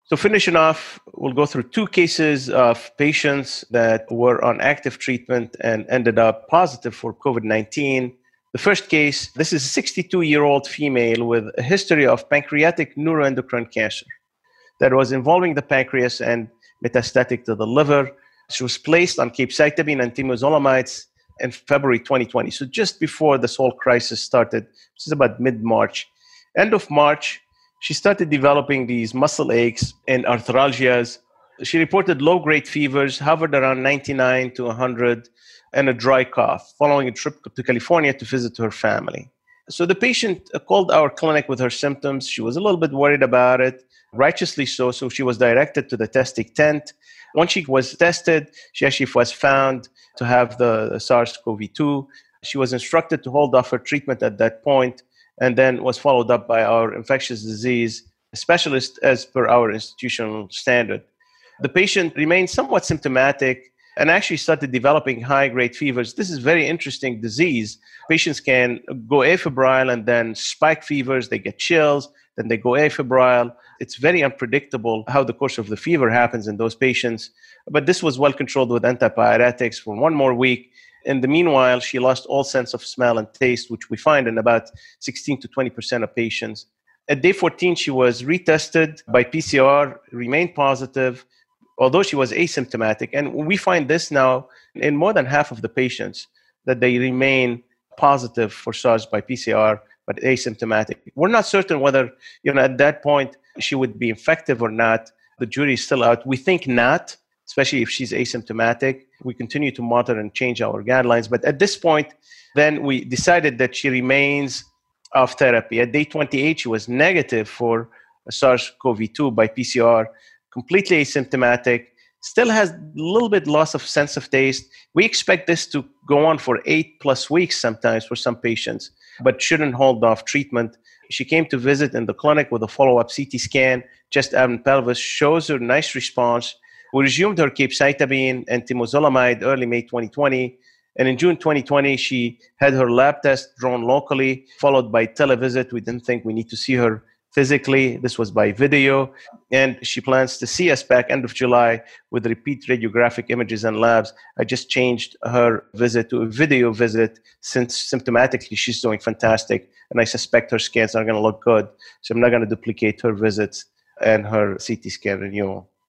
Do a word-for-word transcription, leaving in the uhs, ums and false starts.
So finishing off, we'll go through two cases of patients that were on active treatment and ended up positive for COVID nineteen. The first case, this is a sixty-two-year-old female with a history of pancreatic neuroendocrine cancer that was involving the pancreas and metastatic to the liver. She was placed on capecitabine and temozolomide in February twenty twenty, so just before this whole crisis started, which is about mid-March. End of March, she started developing these muscle aches and arthralgias. She reported low-grade fevers, hovered around ninety-nine to one hundred, and a dry cough following a trip to California to visit her family. So the patient called our clinic with her symptoms. She was a little bit worried about it, righteously so, so she was directed to the testing tent. Once she was tested, she actually was found to have the SARS-C o V two. She was instructed to hold off her treatment at that point, and then was followed up by our infectious disease specialist as per our institutional standard. The patient remained somewhat symptomatic and actually started developing high-grade fevers. This is a very interesting disease. Patients can go afebrile and then spike fevers. They get chills, then they go afebrile. It's very unpredictable how the course of the fever happens in those patients. But this was well controlled with antipyretics for one more week. In the meanwhile, she lost all sense of smell and taste, which we find in about sixteen to twenty percent of patients. At day fourteen, she was retested by P C R, remained positive, although she was asymptomatic. And we find this now in more than half of the patients, that they remain positive for SARS by P C R, but asymptomatic. We're not certain whether, you know, at that point she would be infective or not. The jury is still out. We think not, especially if she's asymptomatic. We continue to monitor and change our guidelines. But at this point, then we decided that she remains off therapy. At day twenty-eight, she was negative for SARS-C o V two by P C R, completely asymptomatic, still has a little bit loss of sense of taste. We expect this to go on for eight plus weeks sometimes for some patients, but shouldn't hold off treatment. She came to visit in the clinic with a follow-up C T scan, chest, abdomen, pelvis, shows her nice response. We resumed her capecitabine and temozolomide early May twenty twenty. And in June twenty twenty, she had her lab test drawn locally, followed by televisit. We didn't think we need to see her physically. This was by video. And she plans to see us back end of July with repeat radiographic images and labs. I just changed her visit to a video visit since symptomatically she's doing fantastic. And I suspect her scans are going to look good. So I'm not going to duplicate her visits and her C T scan renewal.